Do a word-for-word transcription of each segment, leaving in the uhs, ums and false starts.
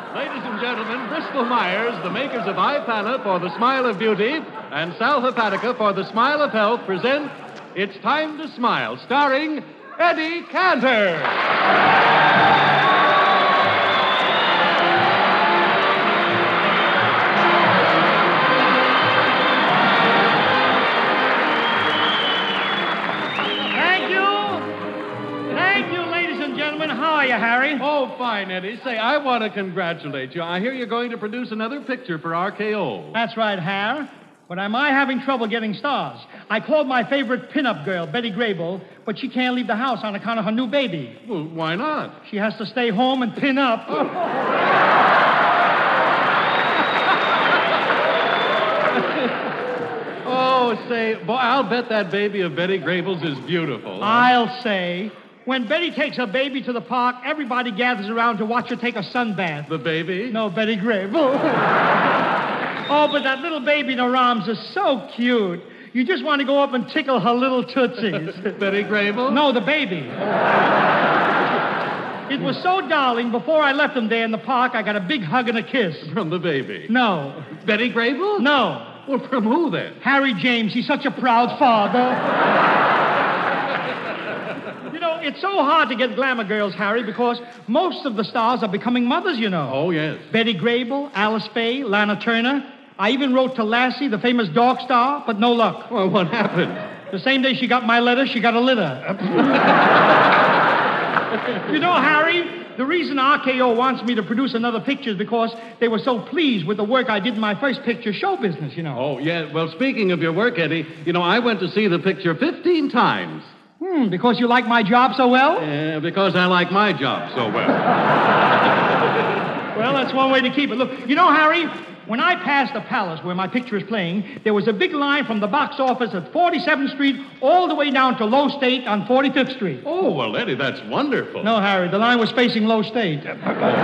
Ladies and gentlemen, Bristol Myers, the makers of Ipana for the Smile of Beauty and Sal Hepatica for the Smile of Health, present It's Time to Smile, starring Eddie Cantor. How are you, Harry? Oh, fine, Eddie. Say, I want to congratulate you. I hear you're going to produce another picture for R K O. That's right, Har. But am I having trouble getting stars? I called my favorite pin-up girl, Betty Grable, but she can't leave the house on account of her new baby. Well, why not? She has to stay home and pin up. Oh, say, boy, I'll bet that baby of Betty Grable's is beautiful. Huh? I'll say... When Betty takes her baby to the park, everybody gathers around to watch her take a sunbath. The baby? No, Betty Grable. Oh, but that little baby in her arms is so cute. You just want to go up and tickle her little tootsies. Betty Grable? No, the baby. It was so darling, before I left them there in the park, I got a big hug and a kiss. From the baby? No. Betty Grable? No. Well, from who then? Harry James. He's such a proud father. You know, it's so hard to get glamour girls, Harry, because most of the stars are becoming mothers, you know. Oh, yes. Betty Grable, Alice Faye, Lana Turner. I even wrote to Lassie, the famous dog star, but no luck. Well, what happened? The same day she got my letter, she got a litter. You know, Harry, the reason R K O wants me to produce another picture is because they were so pleased with the work I did in my first picture show business, you know. Oh, yeah. Well, speaking of your work, Eddie, you know, I went to see the picture fifteen times. Hmm, because you like my job so well? Uh, because I like my job so well. Well, that's one way to keep it. Look, you know, Harry, when I passed the Palace where my picture is playing, there was a big line from the box office at forty-seventh Street all the way down to Low State on forty-fifth Street. Oh, well, Eddie, that's wonderful. No, Harry, the line was facing Low State. Oh,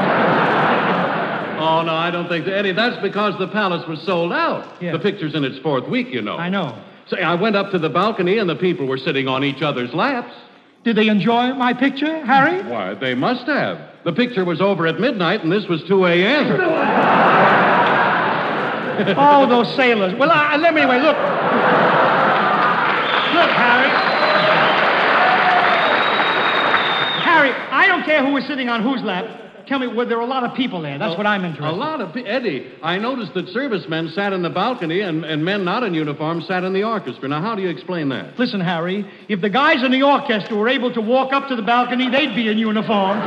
no, I don't think... Eddie, that's because the Palace was sold out. Yeah. The picture's in its fourth week, you know. I know. Say, I went up to the balcony and the people were sitting on each other's laps. Did they enjoy my picture, Harry? Why, they must have. The picture was over at midnight and this was two a.m. Oh, those sailors. Well, I, let me anyway, look. Look, Harry. Harry, I don't care who was sitting on whose lap. Tell me, were there a lot of people there? That's a, what I'm interested in. A lot of people. Eddie, I noticed that servicemen sat in the balcony and, and men not in uniform sat in the orchestra. Now, how do you explain that? Listen, Harry, if the guys in the orchestra were able to walk up to the balcony, they'd be in uniform.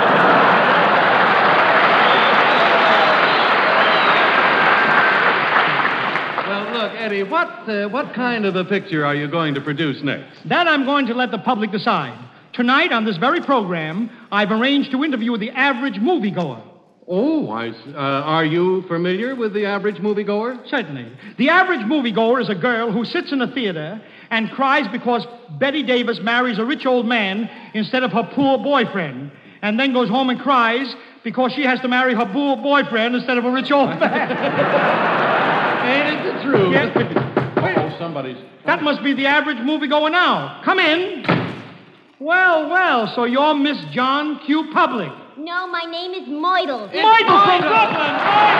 Well, look, Eddie, what, uh, what kind of a picture are you going to produce next? That I'm going to let the public decide. Tonight, on this very program, I've arranged to interview the average moviegoer. Oh, I, uh, are you familiar with the average moviegoer? Certainly. The average moviegoer is a girl who sits in a theater and cries because Betty Davis marries a rich old man instead of her poor boyfriend, and then goes home and cries because she has to marry her poor boyfriend instead of a rich old man. Ain't it the truth? Yes. Wait, oh, somebody's... That must be the average moviegoer now. Come in. Well, well, so you're Miss John Q. Public. No, my name is Myrtle. Myrtle from Brooklyn.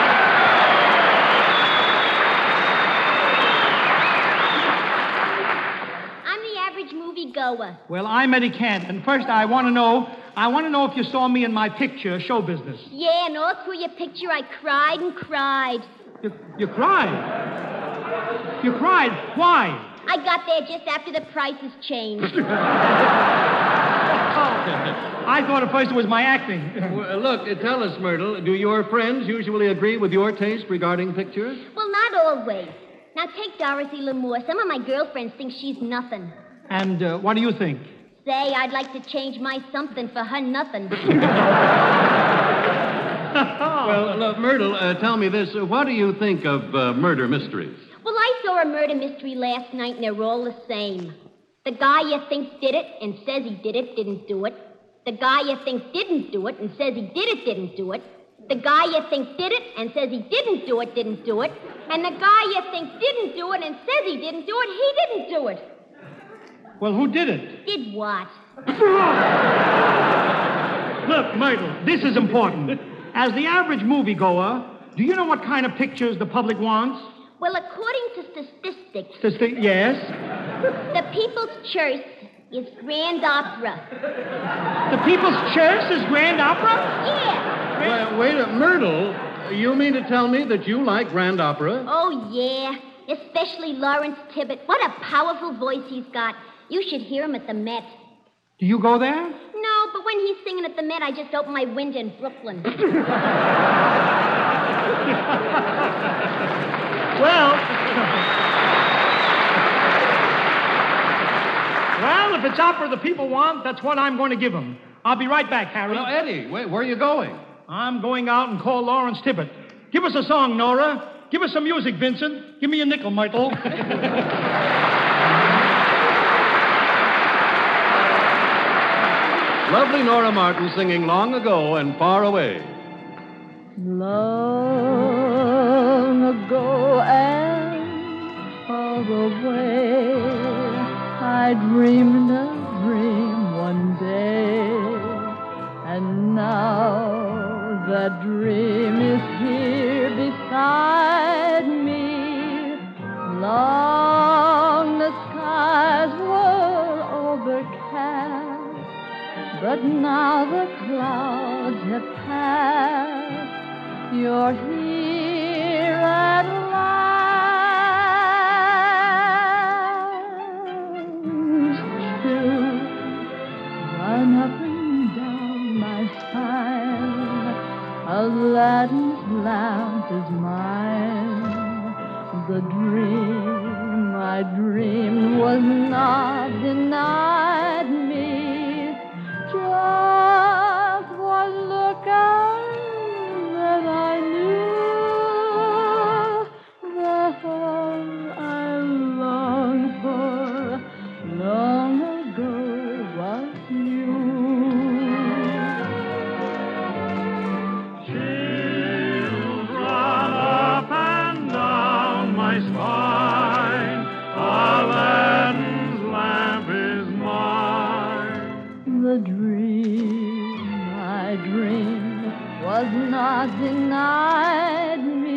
I'm the average moviegoer. Well, I'm Eddie Canton. First, I want to know, I want to know if you saw me in my picture, show business. Yeah, and all through your picture, I cried and cried. You, you cried? You cried? Why? I got there just after the prices changed. I thought at first it was my acting. Well, look, uh, tell us, Myrtle, do your friends usually agree with your taste regarding pictures? Well, not always. Now, take Dorothy Lamour. Some of my girlfriends think she's nothing. And uh, what do you think? Say, I'd like to change my something for her nothing. Well, look, Myrtle, uh, tell me this. Uh, what do you think of uh, murder mysteries? Well, I saw a murder mystery last night, and they're all the same. The guy you think did it and says he did it didn't do it. The guy you think didn't do it and says he did it didn't do it. The guy you think did it and says he didn't do it didn't do it. And the guy you think didn't do it and says he didn't do it, he didn't do it. Well, who did it? Did what? Look, Myrtle, this is important. as the average moviegoer, do you know what kind of pictures the public wants? Well, according to statistics, Sister, yes. the People's Choice is Grand Opera. The People's Choice is Grand Opera? Yeah. Well, wait a Myrtle, you mean to tell me that you like Grand Opera? Oh, yeah. Especially Lawrence Tibbett. What a powerful voice he's got. You should hear him at the Met. Do you go there? No, but when he's singing at the Met, I just open my window in Brooklyn. Well... Well, if it's opera the people want, that's what I'm going to give them. I'll be right back, Harry. Well, Eddie, wait, where are you going? I'm going out and call Lawrence Tibbett. Give us a song, Nora. Give us some music, Vincent. Give me a nickel, Myrtle. Lovely Nora Martin singing Long Ago and Far Away. Long ago and far away, I dreamed a dream one day, and now that dream is here beside me. Long the skies were overcast, but now the clouds have passed. You're here at last. Chill run up and down my spine. Aladdin's lamp is mine. The dream I dreamed was not denied me. Just one look out, and I knew that all I longed for long ago was you. Chills run up and down my spine. Aladdin's lamp is mine. The dream I dreamed was not denied me.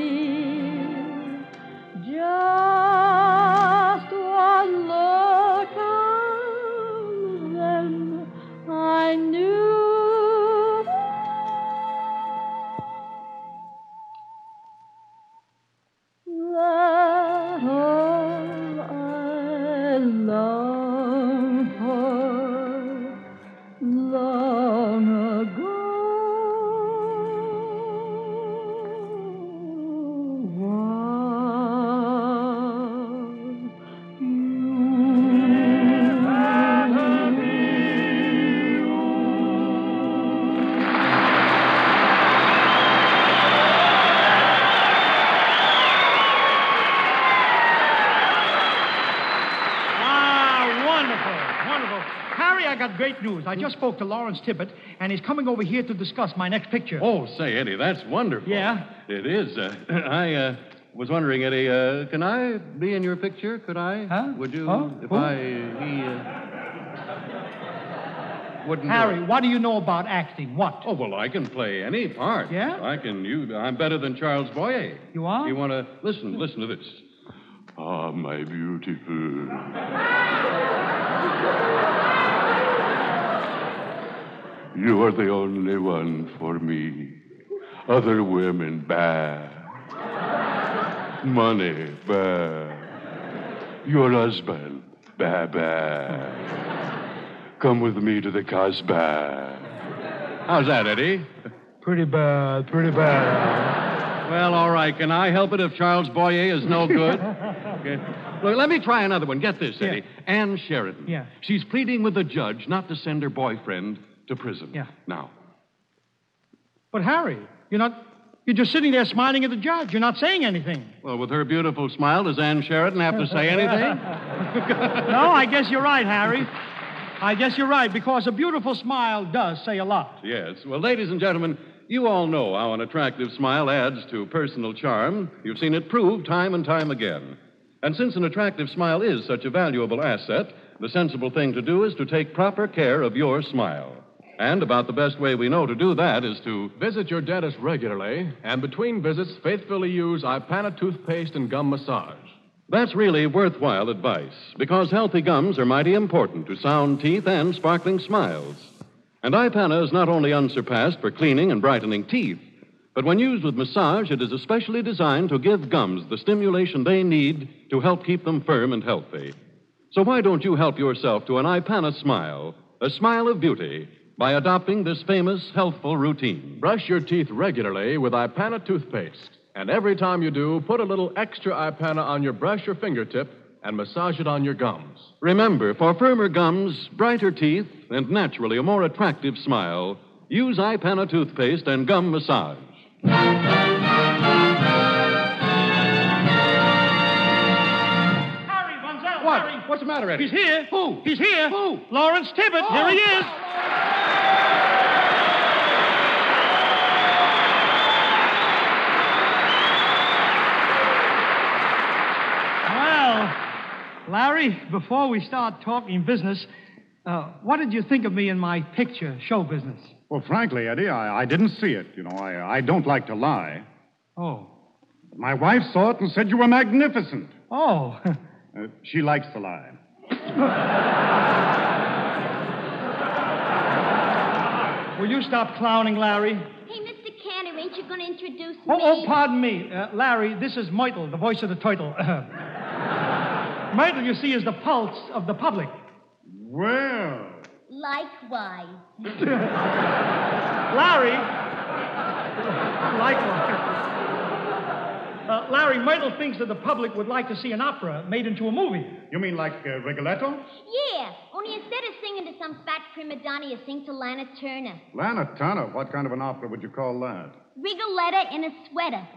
Just one look and then I knew. That all I long for long ago was Ah, wonderful, wonderful. Harry, I got great news. I just spoke to Lawrence Tibbett, and he's coming over here to discuss my next picture. Oh, say, Eddie, that's wonderful. Yeah? It is. Uh, I uh, was wondering, Eddie, uh, can I be in your picture? Could I? Huh? Would you, Huh? if Who? I, he, uh, wouldn't do Harry, it? what do you know about acting? What? Oh, well, I can play any part. Yeah? I can, you, I'm better than Charles Boyer. You are? You want to, listen, listen to this. Ah, my beautiful. You are the only one for me. Other women, bad. Money, bad. Your husband, bad, bad. Come with me to the Casbah. How's that, Eddie? Pretty bad, pretty bad. Well, all right. Can I help it if Charles Boyer is no good? Okay. Look, let me try another one. Get this, Eddie. Yeah. Anne Sheridan. Yeah. She's pleading with the judge not to send her boyfriend to prison. Yeah. Now. But, Harry, you're not... You're just sitting there smiling at the judge. You're not saying anything. Well, with her beautiful smile, does Anne Sheridan have to say anything? No, I guess you're right, Harry. I guess you're right, because a beautiful smile does say a lot. Yes. Well, ladies and gentlemen, you all know how an attractive smile adds to personal charm. You've seen it proved time and time again. And since an attractive smile is such a valuable asset, the sensible thing to do is to take proper care of your smile. And about the best way we know to do that is to visit your dentist regularly, and between visits, faithfully use Ipana toothpaste and gum massage. That's really worthwhile advice, because healthy gums are mighty important to sound teeth and sparkling smiles. And Ipana is not only unsurpassed for cleaning and brightening teeth, but when used with massage, it is especially designed to give gums the stimulation they need to help keep them firm and healthy. So why don't you help yourself to an Ipana smile, a smile of beauty, by adopting this famous healthful routine? Brush your teeth regularly with Ipana toothpaste. And every time you do, put a little extra Ipana on your brush or fingertip and massage it on your gums. Remember, for firmer gums, brighter teeth, and naturally a more attractive smile, use Ipana toothpaste and gum massage. Harry, Bunzel, What? Harry. What's the matter, Eddie? He's here. Who? He's here. Who? Lawrence Tibbett. Oh. Here he is. Well, Larry, before we start talking business, uh, what did you think of me in my picture, show business? Well, frankly, Eddie, I, I didn't see it. You know, I, I don't like to lie. Oh. My wife saw it and said you were magnificent. Oh. Uh, she likes to lie. Will you stop clowning, Larry? Hey, Mister Cantor, ain't you going to introduce me? Oh, oh, pardon me. Uh, Larry, this is Myrtle, the voice of the turtle. Myrtle, you see, is the pulse of the public. Well. Likewise. Larry. Likewise. Uh, Larry, Myrtle thinks that the public would like to see an opera made into a movie. You mean like uh, Rigoletto? Yeah, only instead of singing to some fat prima donna, you sing to Lana Turner. Lana Turner? What kind of an opera would you call that? Rigoletta in a sweater.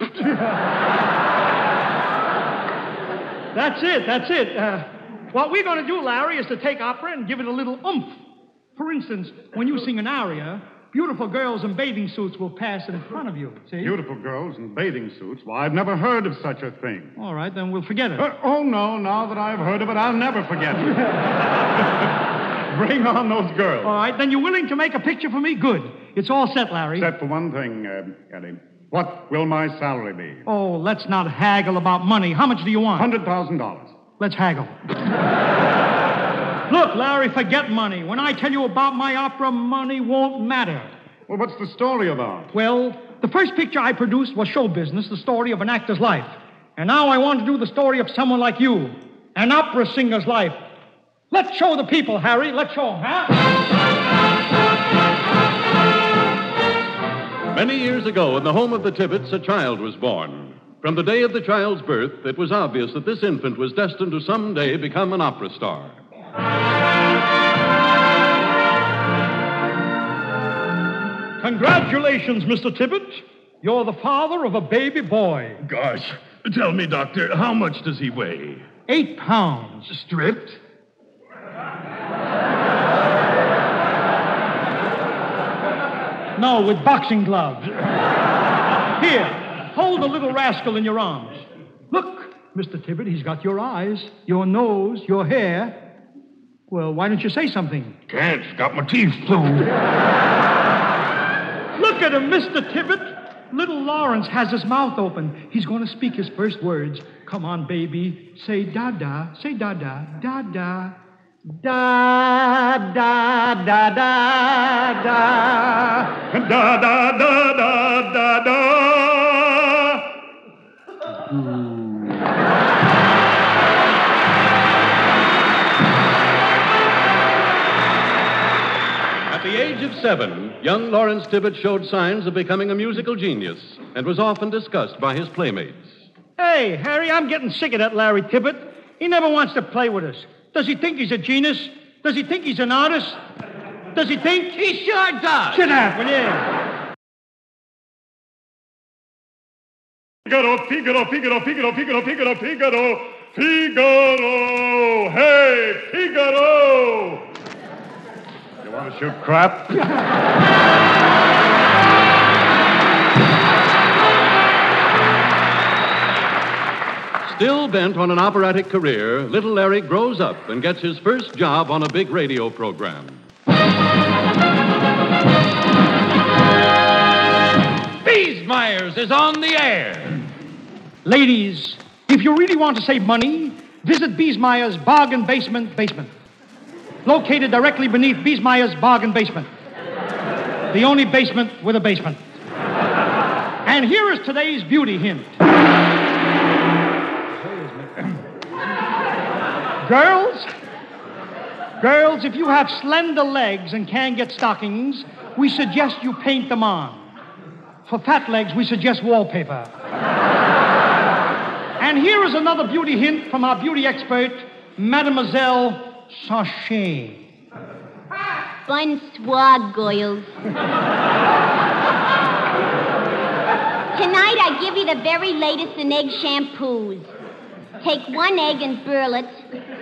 That's it, that's it. Uh, what we're going to do, Larry, is to take opera and give it a little oomph. For instance, when you sing an aria, beautiful girls in bathing suits will pass in front of you, see? Beautiful girls in bathing suits? Well, I've never heard of such a thing. All right, then we'll forget it. Uh, oh, no, now that I've heard of it, I'll never forget it. Bring on those girls. All right, then you're willing to make a picture for me? Good. It's all set, Larry. Except for one thing, uh, Eddie. What will my salary be? Oh, let's not haggle about money. How much do you want? one hundred thousand dollars. Let's haggle. Look, Larry, forget money. When I tell you about my opera, money won't matter. Well, what's the story about? Well, the first picture I produced was show business, the story of an actor's life. And now I want to do the story of someone like you, an opera singer's life. Let's show the people, Harry. Let's show them, huh? Many years ago, in the home of the Tibbetts, a child was born. From the day of the child's birth, it was obvious that this infant was destined to someday become an opera star. Congratulations, Mister Tibbett. You're the father of a baby boy. Gosh, tell me, Doctor, how much does he weigh? Eight pounds. Stripped? No, with boxing gloves. Here, hold the little rascal in your arms. Look, Mister Tibbett, he's got your eyes, your nose, your hair. Well, why don't you say something? Can't. Got my teeth too. Look at him, Mister Tibbett. Little Lawrence has his mouth open. He's going to speak his first words. Come on, baby. Say da-da. Say da-da. Da-da. Da-da-da-da-da. Da-da-da-da-da-da. At the age of seven, young Lawrence Tibbett showed signs of becoming a musical genius and was often discussed by his playmates. Hey, Harry, I'm getting sick of that Larry Tibbett. He never wants to play with us. Does he think he's a genius? Does he think he's an artist? Does he think? He sure does. Sit down, will you? Figaro, Figaro, Figaro, Figaro, Figaro, Figaro, Figaro, Figaro. Hey, Figaro. You want to shoot crap? Still bent on an operatic career, little Larry grows up and gets his first job on a big radio program. Myers is on the air. Ladies, if you really want to save money, visit Biesmeyer's Bargain Basement Basement. Located directly beneath Biesmeyer's Bargain Basement. The only basement with a basement. And here is today's beauty hint. Girls, girls, if you have slender legs and can't get stockings, we suggest you paint them on. For fat legs, we suggest wallpaper. And here is another beauty hint from our beauty expert, Mademoiselle Sachet. Bonsoir, girls. Tonight I give you the very latest in egg shampoos. Take one egg and burl it.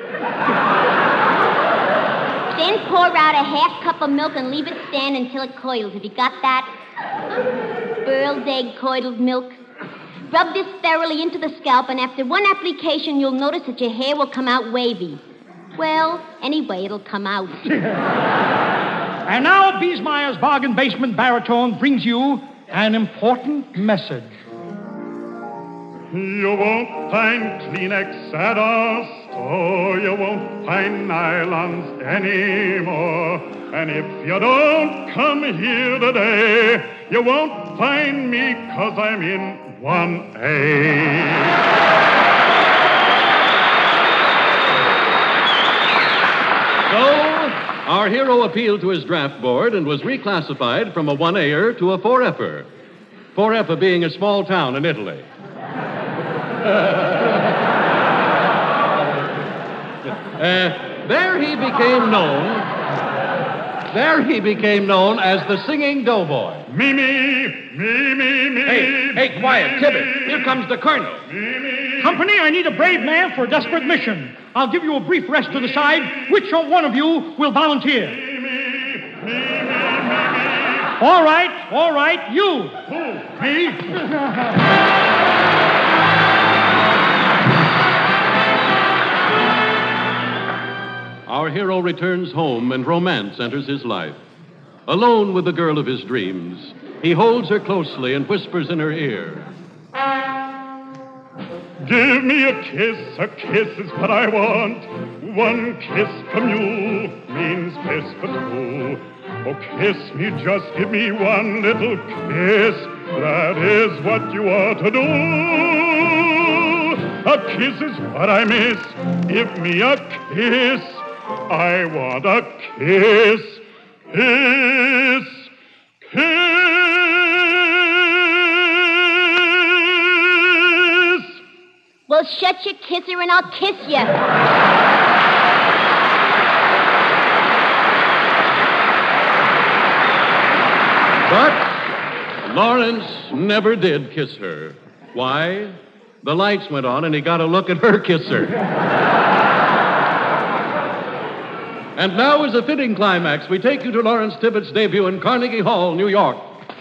Then pour out a half cup of milk and leave it stand until it coils. Have you got that? Burled egg, coiled milk. Rub this thoroughly into the scalp, and after one application, you'll notice that your hair will come out wavy. Well, anyway, it'll come out. And now Biesmeyer's Bargain Basement Baritone brings you an important message. You won't find Kleenex at our store. You won't find nylons anymore. And if you don't come here today, you won't find me 'cause I'm in one A. So, our hero appealed to his draft board and was reclassified from a one A-er to a four F-er. four F-er being a small town in Italy. uh, there he became known... There he became known as the Singing Doughboy. Me, me, me, me, me. Hey, hey, quiet, Tibbet. Here comes the Colonel. Me, me. Company, I need a brave man for a desperate mission. I'll give you a brief rest to decide which one of you will volunteer. Me, me, me, me, me. All right, all right, you. Who? Me? Our hero returns home and romance enters his life. Alone with the girl of his dreams, he holds her closely and whispers in her ear. Give me a kiss, a kiss is what I want. One kiss from you means kiss for two. Oh, kiss me, just give me one little kiss. That is what you ought to do. A kiss is what I miss. Give me a kiss. I want a kiss. Kiss. Kiss. Well, shut your kisser and I'll kiss you. But Lawrence never did kiss her. Why? The lights went on and he got a look at her kisser. And now, as a fitting climax, we take you to Lawrence Tibbet's debut in Carnegie Hall, New York.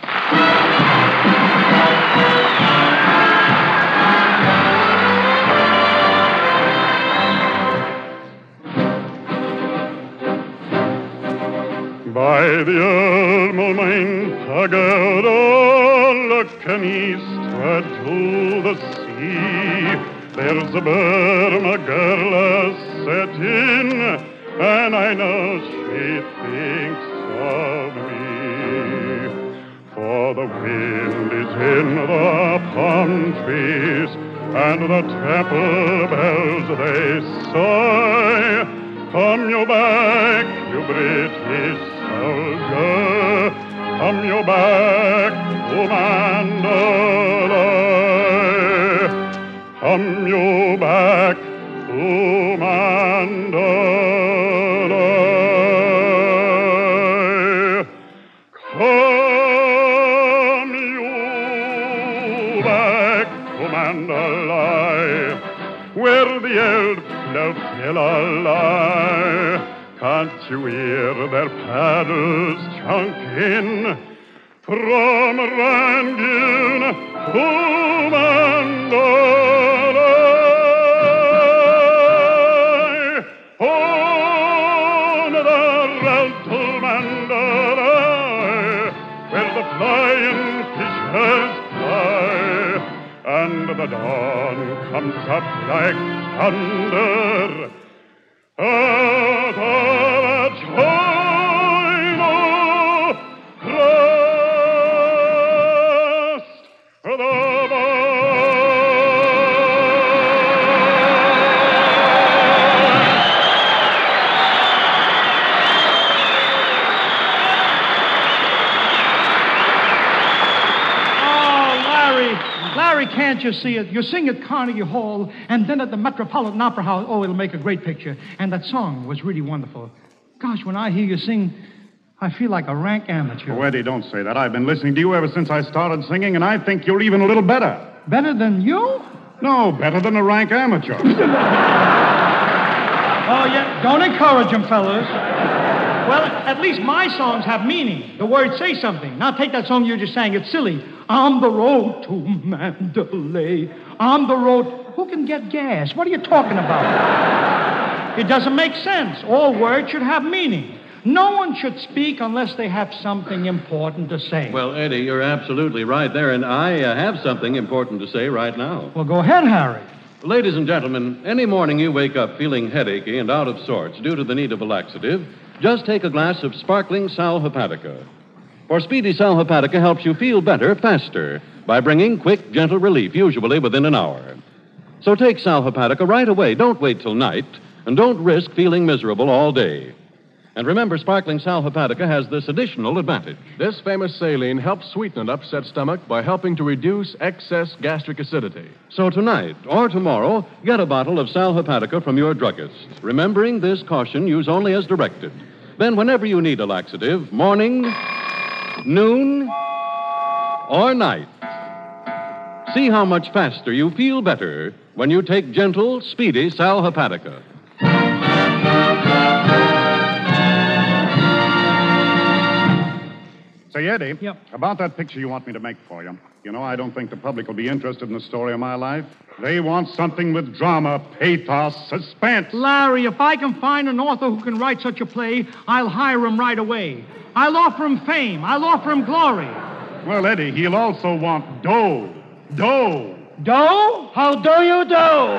By the Almomain Pagoda, looking eastward to the sea, there's a Burma girl a-setting, and I know she thinks of me. For the wind is in the palm trees, and the temple bells they sigh. Come you back, you British soldier, come you back to Mandalay. Come you back to Mandalay. Come you back to Mandalay, where the elves Flotilla lie. Can't you hear their paddles chunking from Rangin to Mandalay? On the road to Mandalay, where the flying fishers fly. the dawn comes up like thunder out of a China crest the Larry, can't you see it? You sing at Carnegie Hall and then at the Metropolitan Opera House. Oh, it'll make a great picture. And that song was really wonderful. Gosh, when I hear you sing, I feel like a rank amateur. Oh, Eddie, don't say that. I've been listening to you ever since I started singing, and I think you're even a little better. Better than you? No, better than a rank amateur. Oh, yeah. Don't encourage him, fellas. Well, at least my songs have meaning. The words say something. Now take that song you just sang. It's silly. On the road to Mandalay. On the road. Who can get gas? What are you talking about? It doesn't make sense. All words should have meaning. No one should speak unless they have something important to say. Well, Eddie, you're absolutely right there, and I uh, have something important to say right now. Well, go ahead, Harry. Ladies and gentlemen, any morning you wake up feeling headachy and out of sorts due to the need of a laxative, just take a glass of sparkling Sal Hepatica. For Speedy Sal Hepatica helps you feel better faster by bringing quick, gentle relief, usually within an hour. So take Sal Hepatica right away. Don't wait till night, and don't risk feeling miserable all day. And remember, sparkling Sal Hepatica has this additional advantage. This famous saline helps sweeten an upset stomach by helping to reduce excess gastric acidity. So tonight or tomorrow, get a bottle of Sal Hepatica from your druggist. Remembering this caution, use only as directed. Then whenever you need a laxative, morning, noon, or night, see how much faster you feel better when you take gentle, speedy Sal Hepatica. Say, Eddie, Yep. about that picture you want me to make for you. You know, I don't think the public will be interested in the story of my life. They want something with drama, pathos, suspense. Larry, if I can find an author who can write such a play, I'll hire him right away. I'll offer him fame. I'll offer him glory. Well, Eddie, he'll also want dough. Dough. Doe? How do you do?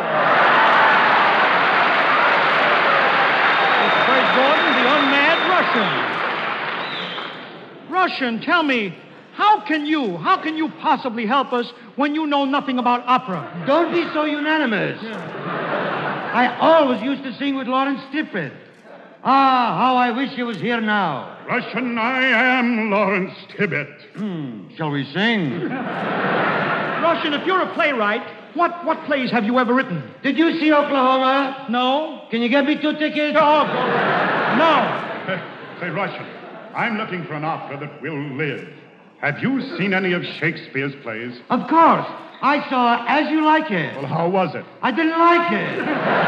It's Fred Gordon, the unmad Russian. Russian, tell me, how can you, how can you possibly help us when you know nothing about opera? Don't be so unanimous. I always used to sing with Lawrence Tippett. Ah, how I wish he was here now. Russian, I am Lawrence Tibbett. Hmm, shall we sing? Russian, if you're a playwright, what, what plays have you ever written? Did you see Oklahoma? No? Can you get me two tickets? Oh, no. Say, Russian, I'm looking for an opera that will live. Have you seen any of Shakespeare's plays? Of course. I saw As You Like It. Well, how was it? I didn't like it.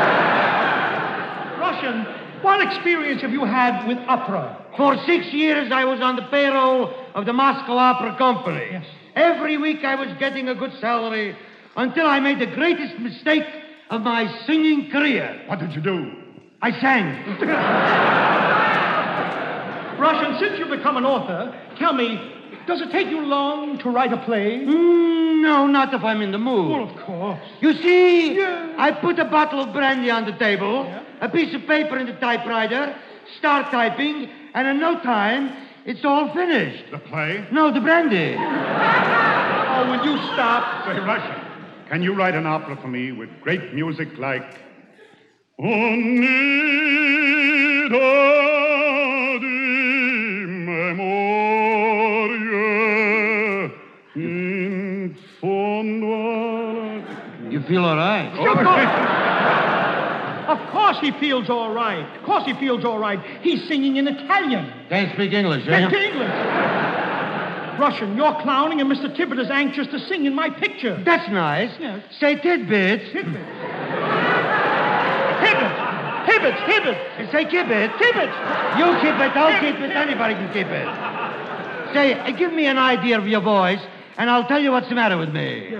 Russian, what experience have you had with opera? For six years, I was on the payroll of the Moscow Opera Company. Yes. Every week, I was getting a good salary until I made the greatest mistake of my singing career. What did you do? I sang. Russian, since you've become an author, tell me, does it take you long to write a play? Mm, no, not if I'm in the mood. Well, of course. You see, Yeah. I put a bottle of brandy on the table, Yeah. a piece of paper in the typewriter, start typing, and in no time, it's all finished. The play? No, the brandy. Oh, will you stop? Say, Russian, can you write an opera for me with great music like... Unidad in memoria in fondo... You feel all right? Of course he feels all right. Of course he feels all right. He's singing in Italian. Can't speak English, eh? That's English. Russian, you're clowning, and Mister Tibbett is anxious to sing in my picture. That's nice. Yes. Say tidbits. Tibbett. Tibbett. Tibbett. Tibbett. Say kibbit. Tibbett. You keep it, I'll keep it, anybody can keep it. Say, uh, give me an idea of your voice, and I'll tell you what's the matter with me.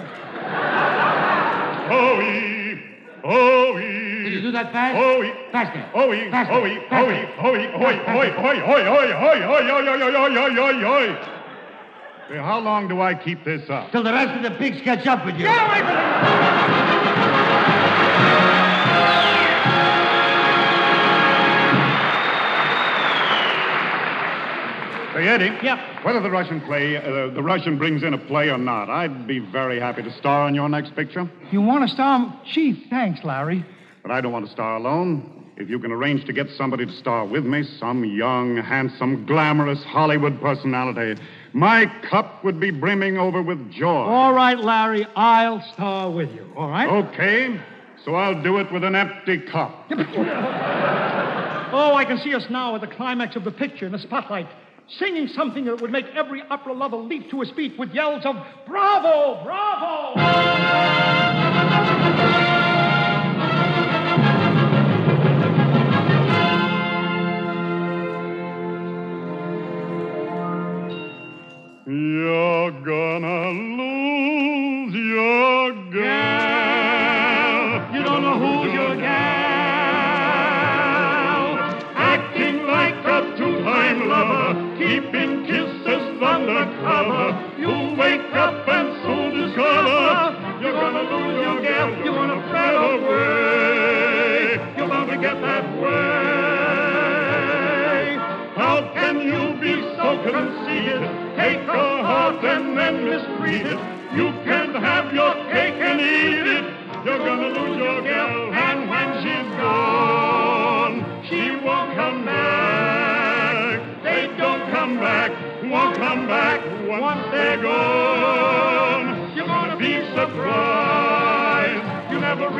Oh-ee, oh-ee. Did you do that fast? Oh-ee. Faster. Oh-ee, Faster. oh-ee, Faster. oh-ee, oh-ee, oi, oi, oi, oi, oi, oi, oi, oi, oi, oi, oi, oi, oi, oi. Hey, how long do I keep this up? Till the rest of the pigs catch up with you. Get away from Say, Eddie. Yep. Whether the Russian play, uh, the Russian brings in a play or not, I'd be very happy to star in your next picture. You want to star? Gee, thanks, Larry. But I don't want to star alone. If you can arrange to get somebody to star with me, some young, handsome, glamorous Hollywood personality, my cup would be brimming over with joy. All right, Larry, I'll star with you, all right? Okay, so I'll do it with an empty cup. Oh, I can see us now at the climax of the picture in the spotlight, singing something that would make every opera lover leap to his feet with yells of, "Bravo! Bravo!" You're gonna lose your gal. You don't know who's your gal. Acting like a two-time lover, keeping kisses undercover. You'll wake up and soon discover you're gonna lose your gal. You're gonna fret away. You're bound to get that way. How can you be so conceited? Take her heart and then mistreat it. You can't have your cake and eat it. You're gonna lose your gal, and when she's gone, she won't come back. They don't come back, won't come back once they're gone. You're gonna be surprised, you never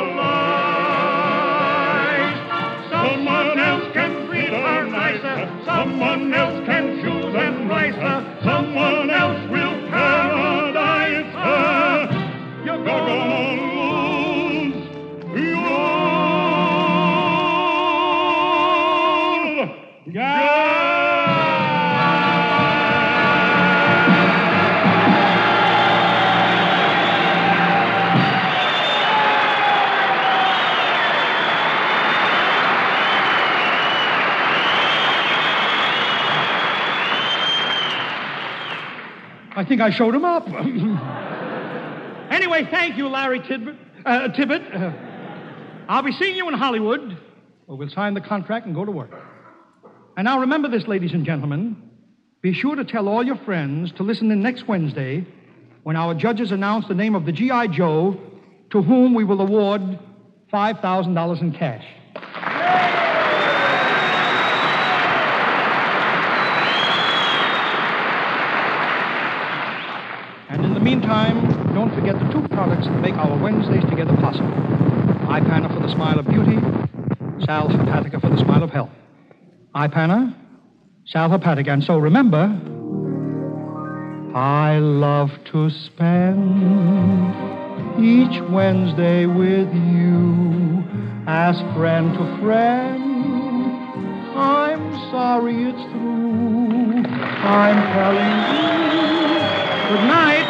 realize. Someone else can treat her nicer, someone else can choose and rise her, someone else will paradise her. You're gonna lose your gal. I think I showed him up. Anyway, thank you, Larry Tidbit. Uh, Tibbet. Uh, I'll be seeing you in Hollywood. Well, we'll sign the contract and go to work. And now remember this, ladies and gentlemen. Be sure to tell all your friends to listen in next Wednesday when our judges announce the name of the G I. Joe to whom we will award five thousand dollars in cash. And in the meantime, don't forget the two products that make our Wednesdays together possible. Ipana for the smile of beauty, Sal Hepatica for the smile of health. Ipana, Sal Hepatica. And so remember, I love to spend each Wednesday with you as friend to friend. I'm sorry it's through. I'm telling you. Good night.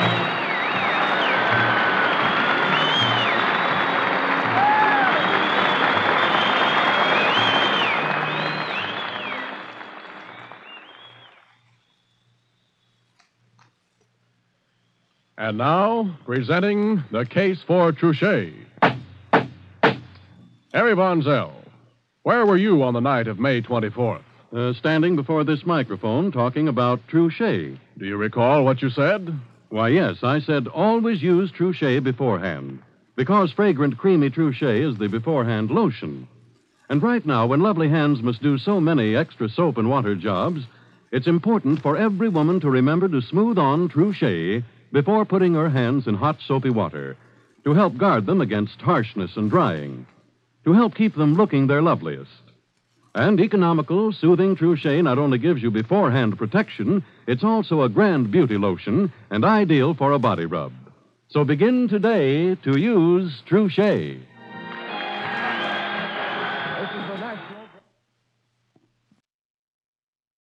And now, presenting the case for Truchet. Harry Von Zell, where were you on the night of May twenty-fourth? Uh, standing before this microphone talking about Truchet. Do you recall what you said? Why, yes, I said always use Truchet beforehand, because fragrant, creamy Truchet is the beforehand lotion. And right now, when lovely hands must do so many extra soap and water jobs, it's important for every woman to remember to smooth on Truchet before putting her hands in hot, soapy water, to help guard them against harshness and drying, to help keep them looking their loveliest. And economical, soothing Truchet not only gives you beforehand protection, it's also a grand beauty lotion and ideal for a body rub. So begin today to use Truchet.